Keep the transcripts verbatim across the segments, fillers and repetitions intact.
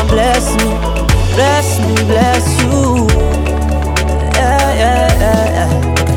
bless me, bless me, bless you. Yeah, yeah, yeah, yeah.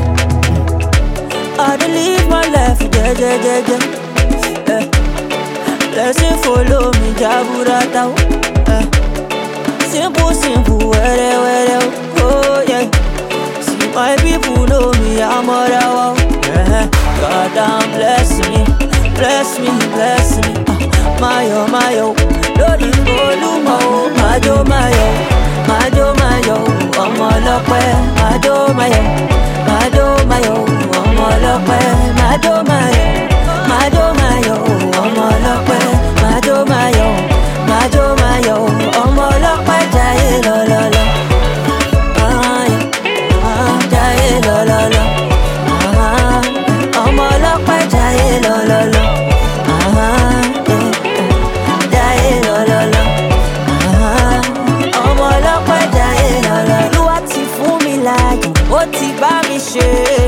I dey live my life, yeah, yeah, yeah, yeah. yeah. Blessing follow me, Jaburata. Yeah. Simple, simple, where, where, oh yeah. See my people know me, I'm all out. Yeah. God damn, bless me, bless me, bless me. Uh, my oh, my oh, Lord, you follow my oh, my oh, my oh, my oh, my oh, I'm all up where, my oh, my oh, my oh, my oh, I'm all up where, my oh, my oh, my oh, my oh, I'm all up where, my oh, my oh, my oh, my oh, I'm all up where, jai lo lo lo, ah yeah, ah jai lo lo lo, ah I'm all up where, jai lo lo lo, ah yeah, jai lo lo lo, ah I'm all up where, jai lo lo. Olúwa ti fún mi láyọ̀, ó ti bá mi ṣe,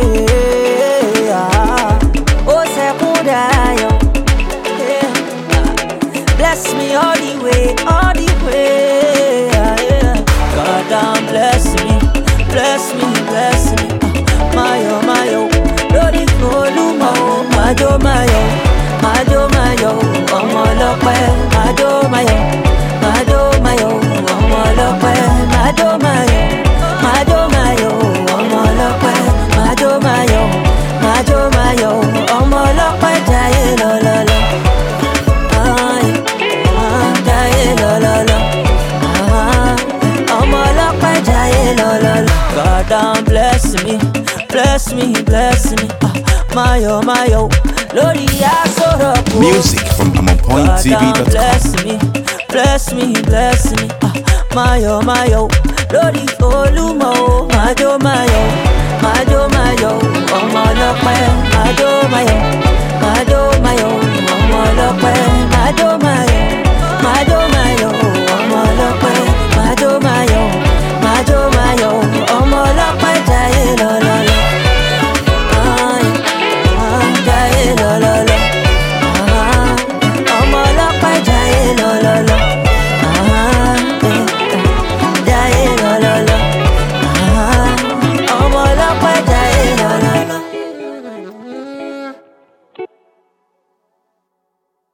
ah ó ṣẹ́kún dayọ̀. Bless me all the way, all the way. Yeah. God damn, bless me, bless me, bless me. Uh, my oh, my oh, Lord, if no luma oh, my oh, my oh, my oh, my oh, I'm all up where, my oh, my oh, my oh, my oh, I'm all up where, my oh, my oh, my oh, my oh, I'm all up where, my oh, my oh, my oh, my oh, I'm all up where, jai lo lo lo. God damn, bless me, bless me, bless me. Uh, my oh, my oh, Lord, I saw the Music from amon point t v dot com. Bless me, bless me, bless me. Uh, my oh, my oh, Lord, follow my oh, my oh, my oh, my oh, my oh, oh my oh, my oh, my oh.